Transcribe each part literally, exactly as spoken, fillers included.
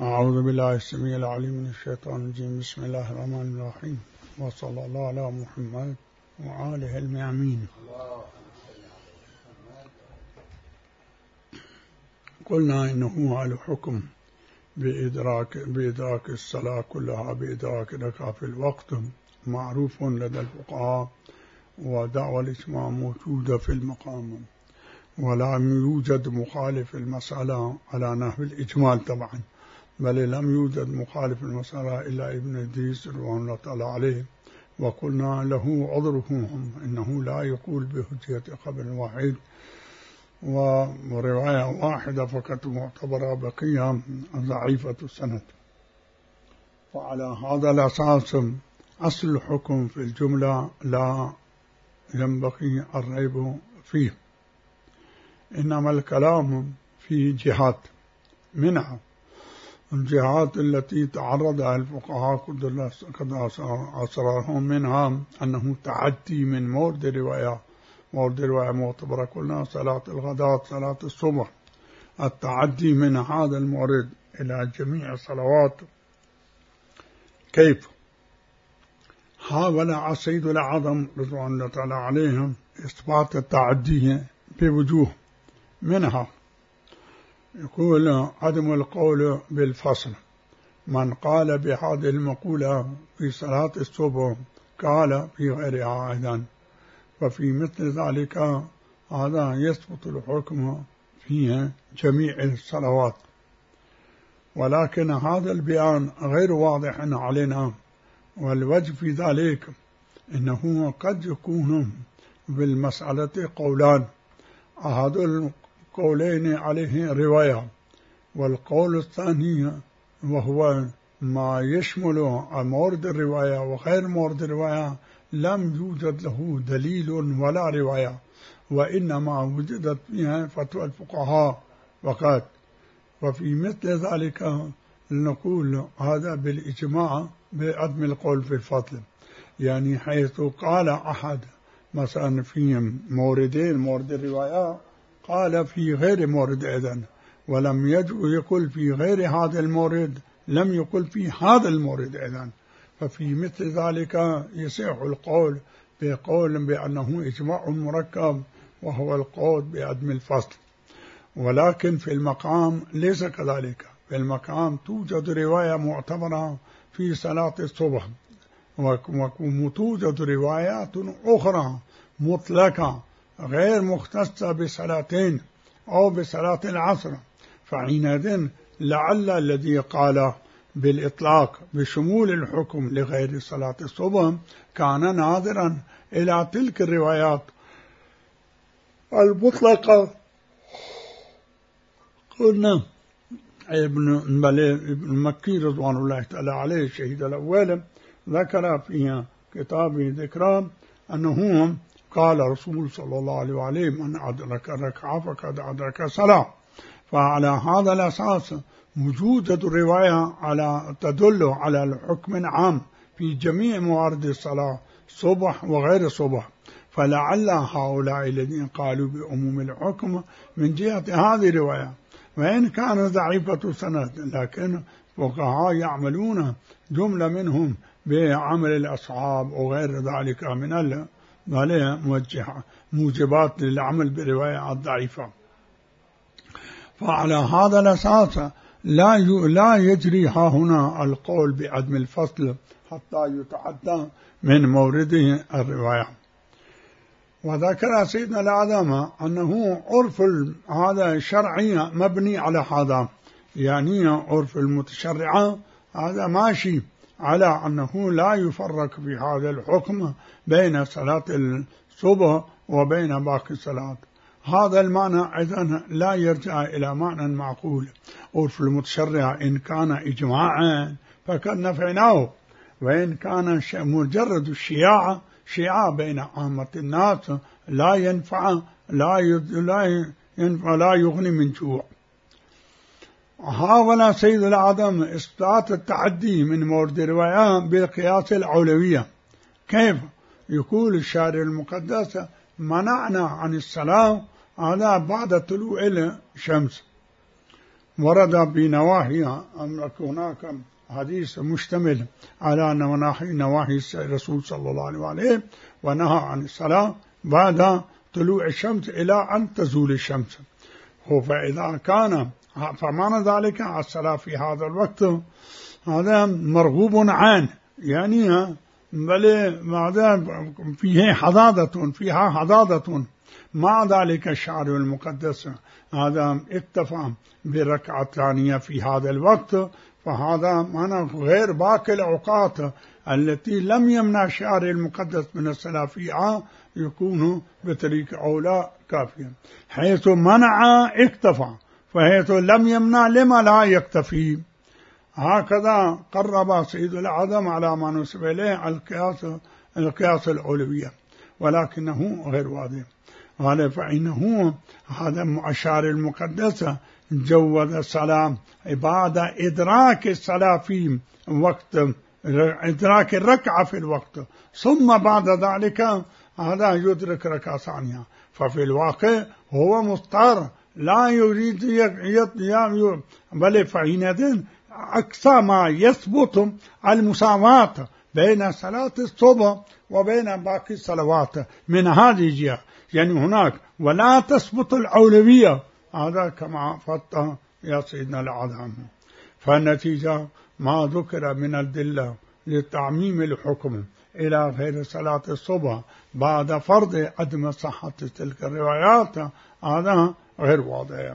أعوذ بالله السميع العليم من الشيطان الرجيم. بسم الله الرحمن الرحيم، وصلى الله على محمد وآله الميامين. قلنا إنه على حكم بإدراك بإدراك الصلاة كلها بإدراك ركعة في الوقت معروف لدى الفقهاء، ودعوى الإجماع موجودة في المقام، ولا يوجد مخالف المسألة على نحو الإجمال طبعا، بل لم يوجد مخالف المسألة إلا ابن إدريس رضوان الله تعالى عليه، وقلنا له عذرهم إنه لا يقول بحجية خبر واحد ورواية واحدة فقط معتبرة، بقية ضعيفة السند. وعلى هذا الأساس أصل الحكم في الجملة لا ينبغي الريب فيه، إنما الكلام في جهات، منها الجهات التي تعرضها الفقهاء قد أسرارهم، منها أنه تعدي من مورد الرواية، مورد الرواية معتبرة قلنا صلاة الغداة صلاة الصبح، التعدي من هذا المورد إلى جميع الصلوات. كيف؟ حاول السيد الأعظم رضوان الله تعالى عليهم إثبات التعدي بوجوه، منها يقول عدم القول بالفصل، من قال بهذه المقولة في صلاة الصبح قال في غيرها أيضا، وفي مثل ذلك هذا يثبت الحكم في جميع الصلوات، ولكن هذا البيان غير واضح علينا، والوجه في ذلك إنه قد يكون بالمسألة قولان، أحد القولين عليه رواية، والقول الثاني وهو ما يشمل مورد الرواية وغير مورد الرواية لم يوجد له دليل ولا رواية، وإنما وجدت فيها فتوى الفقهاء فقط. وفي مثل ذلك نقول هذا بالإجماع بعدم القول في الفضل، يعني حيث قال أحد مثلا في موردين، مورد الرواية قال في غير مورد أيضا، ولم يقل في غير هذا المورد، لم يقل في هذا المورد أيضا، ففي مثل ذلك يصح القول بقول بأنه إجماع مركب، وهو القول بعدم الفصل. ولكن في المقام ليس كذلك، في المقام توجد رواية معتبرة في صلاة الصبح، وتوجد روايات أخرى مطلقة غير مختصة بصلاتين أو بصلاة العصر، فحينئذ لعل الذي قال بالإطلاق بشمول الحكم لغير صلاة الصبح كان ناظرا إلى تلك الروايات المطلقة. قلنا ابن ابن مكي رضوان الله تعالى عليه الشهيد الأول ذكر في كتابه ذكرى أنه قال رسول صلى الله عليه وآله من أدرك ركعة فقد أدرك صلاة. فعلى هذا الأساس وجود الرواية على تدل على الحكم عام في جميع موارد الصلاة صبح وغير صبح، فلعل هؤلاء الذين قالوا بعموم الحكم من جهة هذه الرواية، وإن كان ضعيفة سند، لكن فقهاء يعملون جملة منهم بعمل الأصحاب وغير ذلك من موجبات للعمل بالرواية الضعيفة. فعلى هذا الأساس لا لا يجري ها هنا القول بعدم الفصل حتى يتعدى من مورده الرواية. وذكر سيدنا الأعظم أنه عرف هذا الشرعي مبني على هذا، يعني عرف المتشرعة هذا ماشي على أنه لا يفرق في هذا الحكم بين صلاة الصبح وبين باقي الصلاة. هذا المعنى أيضا لا يرجع إلى معنى معقول. عرف المتشرع إن كان إجماعا فقد نفعناه، وإن كان مجرد الشياعة شيعة بين عامة الناس لا ينفع لا ينفع لا يغني من جوع. حاول سيد الأعظم إثبات التعدي من مورد الرواية بالقياس الأولوية. كيف؟ يقول الشارع المقدس منعنا عن الصلاة على بعد طلوع الشمس، ورد بنواحيها أن هناك حديث مشتمل على نواحي الرسول صلى الله عليه وسلم، ونهى عن الصلاة بعد طلوع الشمس إلى أن تزول الشمس. فإذا كان فمعنى ذلك الصلاة في هذا الوقت هذا مرغوب عنه، يعني بل فيه حضاضة فيها حضاضة. مع ذلك الشارع المقدس هذا اكتفى بركعة ثانية في هذا الوقت، فهذا معنى غير باقي الأوقات التي لم يمنع الشارع المقدس من الصلاة فيها يكون بطريق أولى كافيا. حيث منع اكتفى، فحيث لم يمنع لما لا يكتفي. هكذا قرب سيد الأعظم على ما نسب إليه القياس القياس الأولوية، ولكنه غير واضح. قال فإنه هذا الشارع المقدس جوز الصلاة بعد إدراك الصلاة في وقت إدراك الركعة في الوقت، ثم بعد ذلك هذا يدرك ركعة ثانية. ففي الواقع هو مضطر لا يريد يط بل فحينئذ أقصى ما يثبت المساواة بين صلاة الصبح وبين باقي الصلوات من هذه الجهة، يعني هناك ولا تثبت الأولوية، هذا كما فتح يا سيدنا الأعظم. فالنتيجة ما ذكر من الدلة لتعميم الحكم إلى غير صلاة الصبح بعد فرض عدم صحة تلك الروايات هذا غير واضح.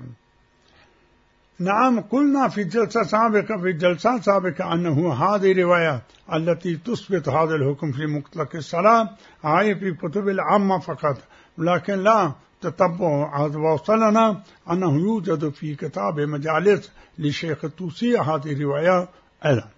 نعم قلنا في جلسة سابقة في جلسات سابقة أنه هذه الروايات التي تثبت هذا الحكم في مطلق الصلاة هي في كتب العامة فقط، لكن لا تتبع. وصلنا أنه يوجد في كتاب مجالس للشيخ الطوسي هذه الرواية أيضا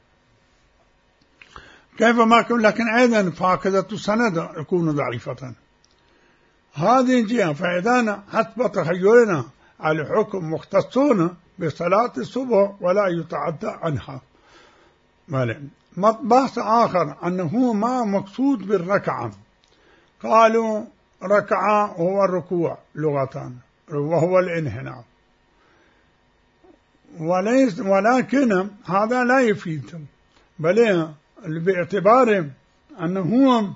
كيف ما كان، لكن أيضا فاقدة السند يكون ضعيفة. هذه الجهة فإذا حسب تخيلنا الحكم مختصون بصلاة الصبح ولا يتعدى عنها. بحث آخر أنه ما مقصود بالركعة، قالوا ركعة هو الركوع لغة وهو الانحناء، وليس ولكن هذا لا يفيد، بل باعتبار أنه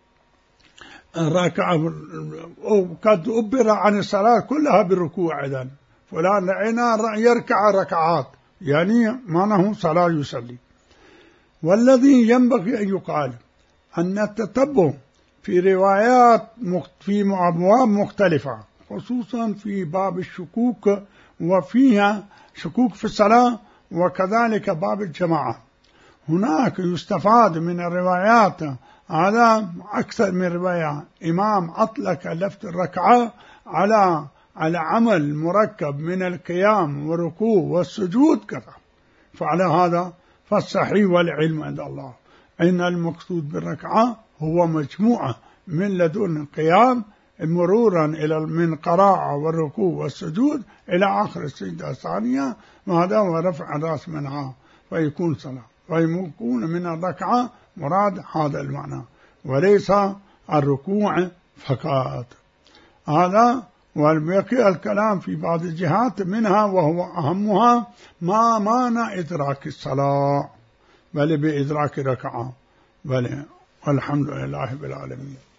الركعة قد أبر عن الصلاة كلها بالركوع. إذن فلان رأينا يركع ركعات يعني معناه صلاة يصلي. والذي ينبغي أن يقال أن التتبع في روايات في أبواب مختلفة، خصوصا في باب الشكوك وفيها شكوك في الصلاة، وكذلك باب الجماعة، هناك يستفاد من الروايات على أكثر من رواية. إمام أطلق لفظ الركعة على على عمل مركب من القيام والركوع والسجود كذا. فعلى هذا فالصحيح والعلم عند الله أن المقصود بالركعة هو مجموعة من لدن القيام مرورا إلى من قراءة والركوع والسجود إلى آخر السجدة الثانية، وهذا هو رفع الرأس منها فيكون صلاة، فيكون من الركعة مراد هذا المعنى وليس الركوع فقط. هذا والبقي الكلام في بعض الجهات منها وهو أهمها ما معنى إدراك الصلاة بل بإدراك ركعة بل. والحمد لله بالعالمين.